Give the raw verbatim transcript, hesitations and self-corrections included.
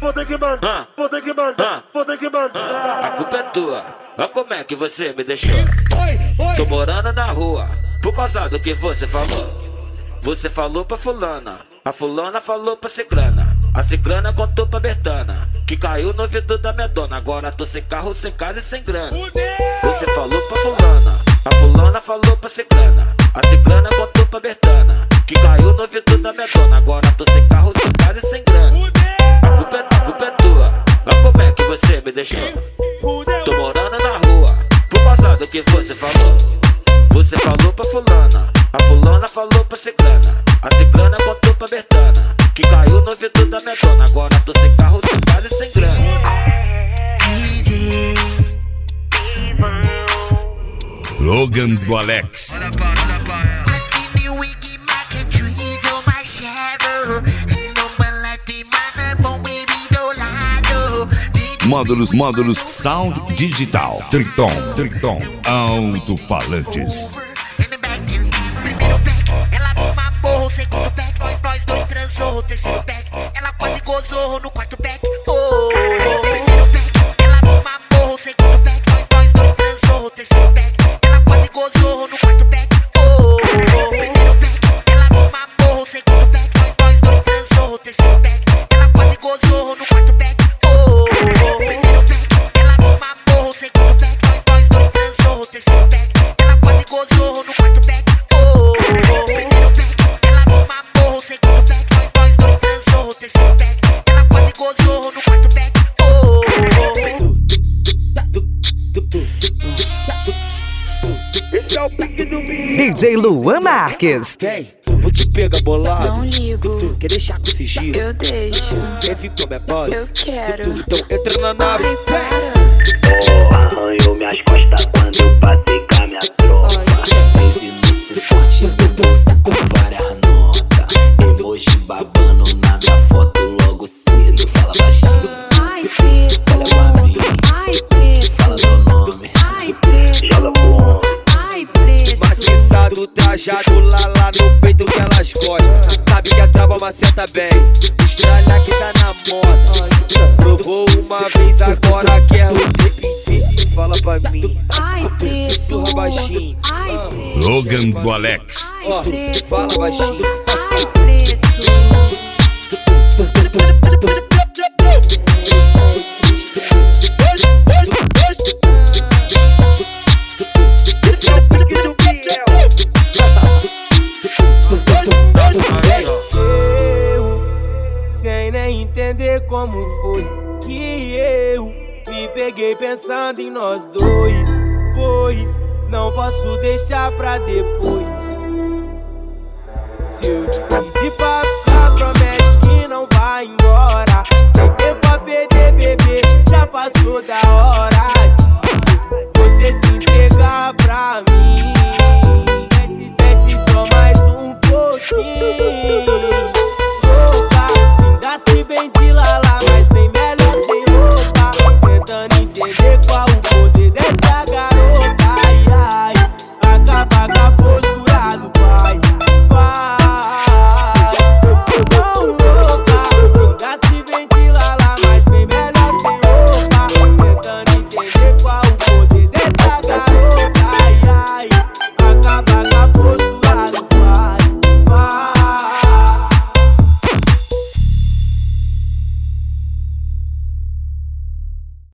vou ter que mandar, vou ter que mandar, vou ter que mandar. A culpa é tua, olha como é que você me deixou. Tô morando na rua, por causa do que você falou. Você falou pra fulana, a fulana falou pra ciclana, a ciclana contou pra Bertana, que caiu no ouvido da minha dona. Agora tô sem carro, sem casa e sem grana. Você falou pra fulana, a fulana falou pra ciclana, a ciclana contou pra Bertana, que caiu no ouvido da minha dona. Agora tô sem carro, sem casa e sem grana. A culpa é, a culpa é tua, olha como é que você me deixou. Tô morando na rua, por causa do que você falou. Você falou pra fulana, a fulana falou pra ciclana, a ciclana contou pra Bertana, que caiu no ouvido da minha dona. Agora tô sem carro, sem casa e sem grana. Logan do Alex. Módulos, módulos, sound digital, Triton, Triton, alto-falantes. Ela me mamou o segundo pack, nós dois transou o terceiro pack. Ela quase gozou no quarto pack. Oh, primeiro pack. Ela me mamou o segundo pack, nós dois transou o terceiro pack. Ela quase gozou no quarto pack. Oh, primeiro pack. Ela me mamou o segundo pack, nós dois transou o terceiro pack. Ela quase gozou no quarto pack. Oh, primeiro pack. Ela me mamou o segundo pack, nós dois transou o terceiro pack. Ela quase gozou no quarto pack. Oh, primeiro pack. Ela me mamou o segundo pack, nós dois transou o terceiro pack. Ela quase gozou no quarto pack. Oh, Esse é o pique do menino. D J Luan Marques. Vem, vou te pegar bolado. Não ligo, Quer deixar com sigilo? eu deixo, Quer vir com a minha base? eu quero. Então entra na nave. Ai, para. Oh, arranhou minhas costas quando eu passei com a minha tropa. Crazy no suporte do bolso com várias notas. Emoji babando na minha foto logo cedo. Fala baixinho, Ai, preto. olha pra mim, Ai, preto. fala meu nome. Ai, preto. Joga pro Ai, preto. Maciçado, trajado lá lá no peito que elas gostam. Sabe que a trava maceta bem, estralha que tá na moda. Provou uma vez, agora quer repetir. Fala pra mim, Ai, preto. sussurra baixinho. Ai, preto. Logan do Alex. Ó, fala baixinho. Ai, preto. Sem nem entender como foi que eu me peguei pensando em nós dois, pois não posso deixar pra depois. Se eu te pedir pra ficar, promete que não vai embora. Sem tempo a perder, bebê, já passou da hora de você se entregar pra mim. Desce, desce só mais um pouquinho. Se vem de lala, mas bem melhor sem roupa. Tentando entender qual o